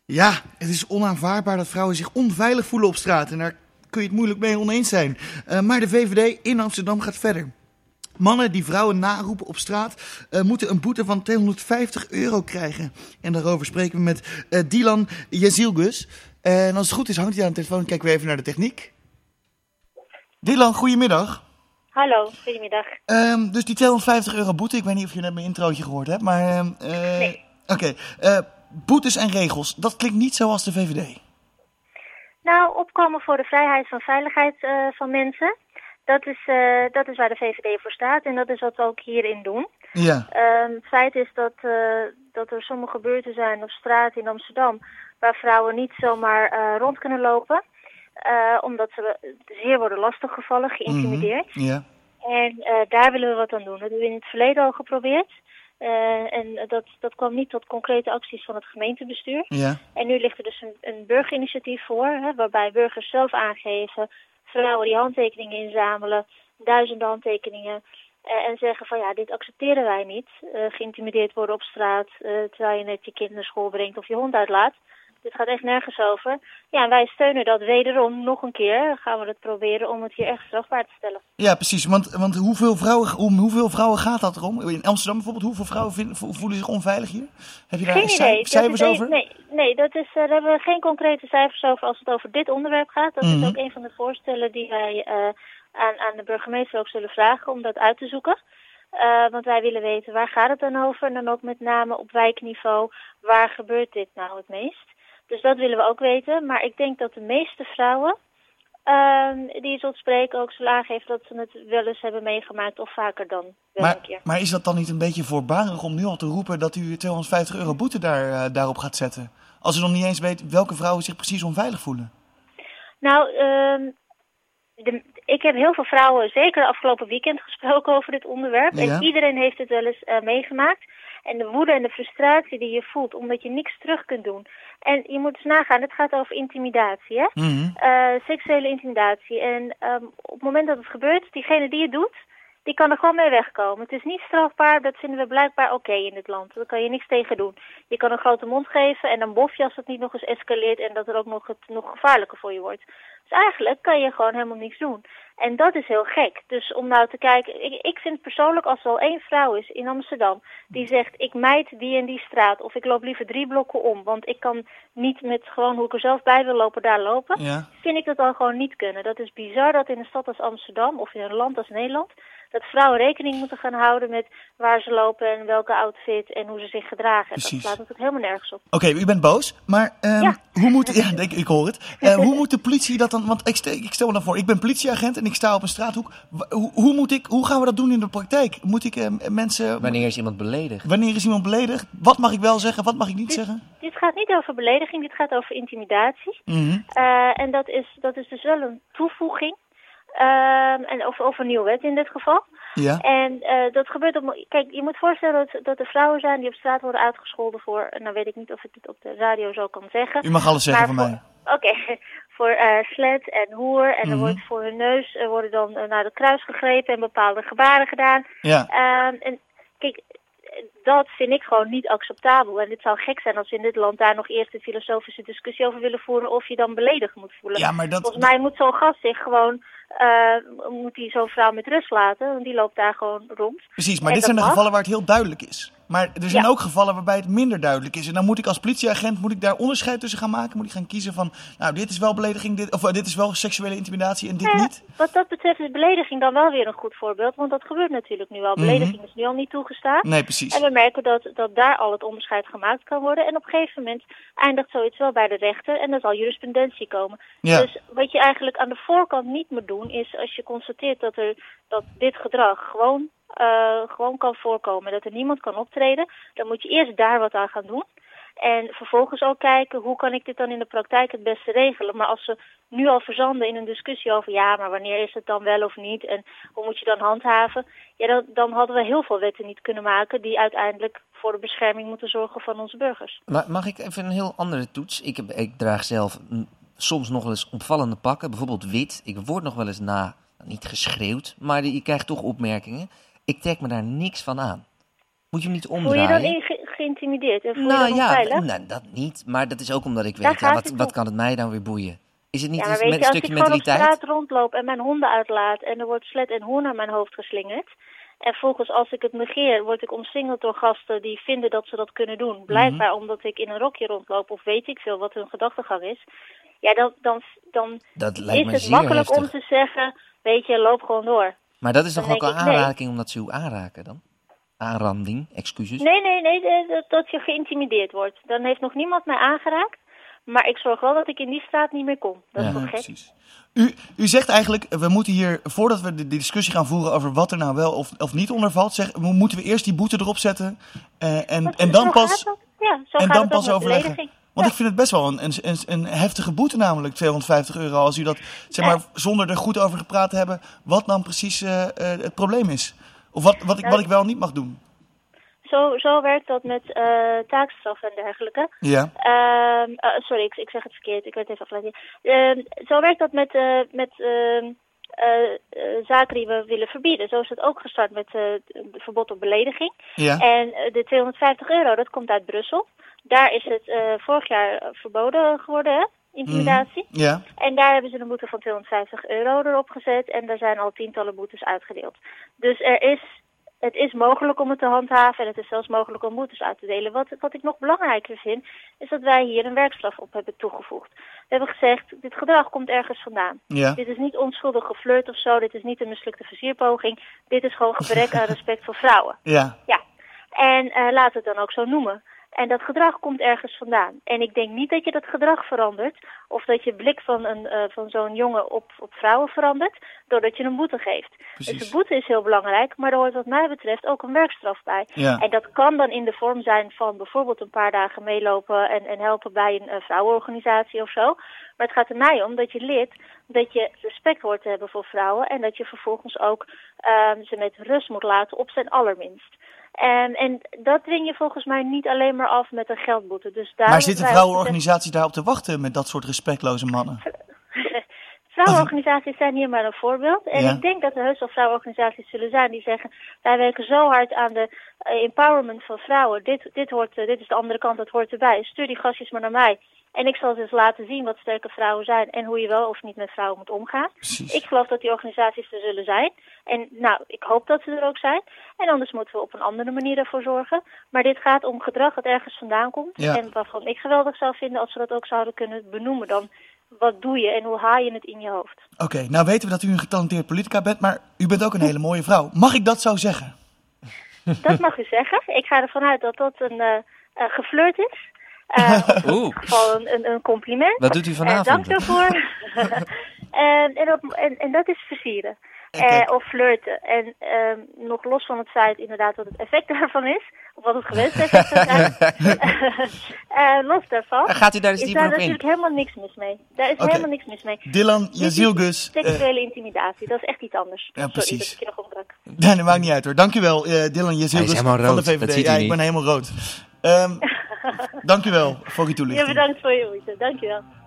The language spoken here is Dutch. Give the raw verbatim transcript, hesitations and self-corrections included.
Ja, het is onaanvaardbaar dat vrouwen zich onveilig voelen op straat. En daar kun je het moeilijk mee oneens zijn. Uh, maar de V V D in Amsterdam gaat verder. Mannen die vrouwen naroepen op straat uh, moeten een boete van tweehonderdvijftig euro krijgen. En daarover spreken we met uh, Dylan Jezilgus. En als het goed is hangt hij aan de telefoon. Kijken we even naar de techniek. Dylan, goedemiddag. Hallo, goedemiddag. Um, dus die tweehonderdvijftig euro boete, ik weet niet of je net mijn introotje gehoord hebt, maar... Uh, nee. Oké, okay. uh, boetes en regels, dat klinkt niet zoals de V V D. Nou, opkomen voor de vrijheid van veiligheid uh, van mensen, dat is, uh, dat is waar de V V D voor staat en dat is wat we ook hierin doen. Ja. Uh, het feit is dat, uh, dat er sommige gebeurten zijn op straat in Amsterdam waar vrouwen niet zomaar uh, rond kunnen lopen. Uh, omdat ze zeer worden lastiggevallen, geïntimideerd. Mm-hmm. Yeah. En uh, daar willen we wat aan doen. Dat hebben we in het verleden al geprobeerd. Uh, en dat, dat kwam niet tot concrete acties van het gemeentebestuur. Yeah. En nu ligt er dus een, een burgerinitiatief voor, hè, waarbij burgers zelf aangeven, vrouwen die handtekeningen inzamelen, duizenden handtekeningen, uh, en zeggen van ja, dit accepteren wij niet. Uh, geïntimideerd worden op straat, uh, terwijl je net je kind naar school brengt of je hond uitlaat. Dit gaat echt nergens over. Ja, en wij steunen dat wederom nog een keer. Gaan we het proberen om het hier echt strafbaar te stellen. Ja, precies. Want, want hoeveel, vrouwen, om hoeveel vrouwen gaat dat erom? In Amsterdam bijvoorbeeld, hoeveel vrouwen vinden, voelen zich onveilig hier? Heb je daar geen idee. cijfers dat is, over? Nee, nee dat is, uh, daar hebben we geen concrete cijfers over als het over dit onderwerp gaat. Dat mm-hmm. is ook een van de voorstellen die wij uh, aan, aan de burgemeester ook zullen vragen om dat uit te zoeken. Uh, want wij willen weten, waar gaat het dan over? En dan ook met name op wijkniveau, waar gebeurt dit nou het meest? Dus dat willen we ook weten. Maar ik denk dat de meeste vrouwen uh, die tot spreken ook zullen aangeven dat ze het wel eens hebben meegemaakt of vaker dan wel maar, een keer. Maar is dat dan niet een beetje voorbarig om nu al te roepen dat u tweehonderdvijftig euro boete daar, uh, daarop gaat zetten? Als u nog niet eens weet welke vrouwen zich precies onveilig voelen. Nou, uh, de, ik heb heel veel vrouwen, zeker afgelopen weekend, gesproken over dit onderwerp. Ja. En iedereen heeft het wel eens uh, meegemaakt. En de woede en de frustratie die je voelt, omdat je niks terug kunt doen. En je moet eens nagaan, het gaat over intimidatie, hè? Mm-hmm. Uh, seksuele intimidatie. En um, op het moment dat het gebeurt, diegene die het doet, die kan er gewoon mee wegkomen. Het is niet strafbaar, dat vinden we blijkbaar oké okay in dit land. Daar kan je niks tegen doen. Je kan een grote mond geven en dan bof je als het niet nog eens escaleert en dat er ook nog, het, nog gevaarlijker voor je wordt. Dus eigenlijk kan je gewoon helemaal niks doen. En dat is heel gek. Dus om nou te kijken, ik, ik vind persoonlijk als er al één vrouw is in Amsterdam die zegt ik mijd die en die straat of ik loop liever drie blokken om, want ik kan niet met gewoon hoe ik er zelf bij wil lopen daar lopen, ja. vind ik dat dan gewoon niet kunnen. Dat is bizar dat in een stad als Amsterdam of in een land als Nederland dat vrouwen rekening moeten gaan houden met waar ze lopen en welke outfit en hoe ze zich gedragen. Precies. Dat slaat natuurlijk helemaal nergens op. Oké, okay, u bent boos, maar um, ja. hoe moet... Ja, denk, ik hoor het. Uh, hoe moet de politie dat dan... Want ik stel, ik stel me dan voor, ik ben politieagent en ik sta op een straathoek. Hoe, hoe, moet ik, hoe gaan we dat doen in de praktijk? Moet ik uh, mensen... Wanneer is iemand beledigd? Wanneer is iemand beledigd? Wat mag ik wel zeggen, wat mag ik niet dit, zeggen? Dit gaat niet over belediging, dit gaat over intimidatie. Mm-hmm. Uh, en dat is, dat is dus wel een toevoeging. Uh, en over, over een nieuwe wet in dit geval. Ja. En uh, dat gebeurt op... Kijk, je moet voorstellen dat, dat er vrouwen zijn die op straat worden uitgescholden voor... Nou weet ik niet of ik het op de radio zo kan zeggen. U mag alles zeggen van mij. Oké, okay, voor uh, slet en hoer. En mm-hmm. er wordt voor hun neus uh, worden dan uh, naar het kruis gegrepen en bepaalde gebaren gedaan. Ja. Uh, en kijk, dat vind ik gewoon niet acceptabel. En het zou gek zijn als we in dit land daar nog eerst een filosofische discussie over willen voeren of je dan beledigd moet voelen. Ja, maar dat... Volgens mij moet zo'n gast zich gewoon... Uh, moet hij zo'n vrouw met rust laten, want die loopt daar gewoon rond. Precies, maar en dit zijn de mag. gevallen waar het heel duidelijk is. Maar er zijn ja. ook gevallen waarbij het minder duidelijk is. En dan moet ik als politieagent, moet ik daar onderscheid tussen gaan maken? Moet ik gaan kiezen van, nou dit is wel belediging, dit, of uh, dit is wel seksuele intimidatie en dit ja, niet? Wat dat betreft is belediging dan wel weer een goed voorbeeld, want dat gebeurt natuurlijk nu al. Belediging mm-hmm. is nu al niet toegestaan. Nee, precies. En we merken dat, dat daar al het onderscheid gemaakt kan worden. En op een gegeven moment eindigt zoiets wel bij de rechter en er zal jurisprudentie komen. Ja. Dus wat je eigenlijk aan de voorkant niet moet doen, is als je constateert dat, er, dat dit gedrag gewoon... Uh, gewoon kan voorkomen, dat er niemand kan optreden, dan moet je eerst daar wat aan gaan doen. En vervolgens ook kijken, hoe kan ik dit dan in de praktijk het beste regelen? Maar als ze nu al verzanden in een discussie over, ja, maar wanneer is het dan wel of niet? En hoe moet je dan handhaven? Ja, dan, dan hadden we heel veel wetten niet kunnen maken die uiteindelijk voor de bescherming moeten zorgen van onze burgers. Maar mag ik even een heel andere toets? Ik, heb, ik draag zelf soms nog wel eens opvallende pakken, bijvoorbeeld wit. Ik word nog wel eens na, niet geschreeuwd, maar je krijgt toch opmerkingen. Ik trek me daar niks van aan. Moet je hem niet omdraaien? Voel je dan in, geïntimideerd en voel je Nou je ja, onveilig? nou, dat niet. Maar dat is ook omdat ik Daar weet, ja, gaat wat, het wat om. kan het mij dan weer boeien? Is het niet Ja, een, maar weet met je, een als stukje ik gewoon op mentaliteit? straat rondloop en mijn honden uitlaat en er wordt slet en hoen naar mijn hoofd geslingerd. En volgens als ik het negeer, word ik omsingeld door gasten die vinden dat ze dat kunnen doen. Blijkbaar Mhm. omdat ik in een rokje rondloop of weet ik veel wat hun gedachtegang is. Ja, dan, dan, dan Dat lijkt is me het zeer makkelijk heftig. om te zeggen, weet je, loop gewoon door. Maar dat is Dan toch ook denk een ik, nee. aanraking omdat ze u aanraken dan? Aanranding, excuses. Nee, nee, nee, eh, dat, dat je geïntimideerd wordt. Dan heeft nog niemand mij aangeraakt. Maar ik zorg wel dat ik in die straat niet meer kom. Dat is Ja. toch gek? Precies. U, u zegt eigenlijk, we moeten hier, voordat we de, de discussie gaan voeren over wat er nou wel of, of niet onder valt, zeg, moeten we eerst die boete erop zetten eh, en, Dat- en zo dan gaat pas, dat. Ja, zo en gaat dan het pas ook met overleggen. belediging. Want Ja. ik vind het best wel een, een, een, een heftige boete namelijk, tweehonderdvijftig euro, als u dat, zeg maar, zonder er goed over gepraat te hebben, wat dan precies eh, eh, het probleem is. Of wat, wat, ik, Nou, wat ik wel en niet mag doen. Zo, zo werkt dat met uh, taakstraf en dergelijke. Ja. Uh, uh, sorry, ik, ik zeg het verkeerd. Ik werd even afgeleid. Uh, zo werkt dat met, uh, met uh, uh, uh, zaken die we willen verbieden. Zo is het ook gestart met uh, het verbod op belediging. Ja. En uh, de tweehonderdvijftig euro, dat komt uit Brussel. Daar is het uh, vorig jaar verboden geworden, hè? Intimidatie. Mm, ja. En daar hebben ze een boete van tweehonderdvijftig euro erop gezet. En daar zijn al tientallen boetes uitgedeeld. Dus er is... Het is mogelijk om het te handhaven en het is zelfs mogelijk om boetes uit te delen. Wat, wat ik nog belangrijker vind, is dat wij hier een werkstraf op hebben toegevoegd. We hebben gezegd, dit gedrag komt ergens vandaan. Ja. Dit is niet onschuldig geflirt of zo, dit is niet een mislukte versierpoging. Dit is gewoon gebrek aan respect voor vrouwen. Ja. Ja. En uh, laten we het dan ook zo noemen. En dat gedrag komt ergens vandaan. En ik denk niet dat je dat gedrag verandert, of dat je blik van, een, uh, van zo'n jongen op, op vrouwen verandert, doordat je een boete geeft. Precies. Dus de boete is heel belangrijk, maar er hoort wat mij betreft ook een werkstraf bij. Ja. En dat kan dan in de vorm zijn van bijvoorbeeld een paar dagen meelopen en, en helpen bij een uh, vrouwenorganisatie of zo. Maar het gaat er mij om dat je leert dat je respect hoort te hebben voor vrouwen en dat je vervolgens ook uh, ze met rust moet laten op zijn allerminst. En, en dat dwing je volgens mij niet alleen maar af met een geldboete. Dus daar Maar zitten vrouwenorganisaties daarop te wachten met dat soort respectloze mannen? Vrouwenorganisaties zijn hier maar een voorbeeld. En Ja. ik denk dat er heus wel vrouwenorganisaties zullen zijn die zeggen, wij werken zo hard aan de uh, empowerment van vrouwen. Dit, dit, hoort, uh, dit is de andere kant, dat hoort erbij. Stuur die gastjes maar naar mij. En ik zal ze eens laten zien wat sterke vrouwen zijn en hoe je wel of niet met vrouwen moet omgaan. Precies. Ik geloof dat die organisaties er zullen zijn. En nou, ik hoop dat ze er ook zijn. En anders moeten we op een andere manier ervoor zorgen. Maar dit gaat om gedrag dat ergens vandaan komt. Ja. En waarvan ik geweldig zou vinden als we dat ook zouden kunnen benoemen. Dan, wat doe je en hoe haal je het in je hoofd? Oké, okay, nou weten we dat u een getalenteerd politica bent, maar u bent ook een hele mooie vrouw. Mag ik dat zo zeggen? Dat mag u zeggen. Ik ga ervan uit dat dat een uh, uh, geflirt is. Uh, of in ieder geval een, een, een compliment. Wat doet u vanavond? Uh, dank daarvoor. en, en, dat, en, en dat is versieren. Uh, of flirten. En uh, nog los van het feit inderdaad wat het effect daarvan is. Of wat het gewenste effect zou zijn. uh, los daarvan. Gaat u daar eens is dieper daar op in? natuurlijk helemaal niks mis mee. Daar is Okay. helemaal niks mis mee. Dylan Jazilgus. Seksuele uh, intimidatie, dat is echt iets anders. Ja, Sorry precies. dat ik je nog opbrak. Nee, dat maakt niet uit hoor. Dankjewel, uh, Dylan Jazilgus van de V V D. Ja, ik niet. ben helemaal rood. Um, dankjewel voor uw toelichting. Ja, bedankt voor je moeite. Dankjewel.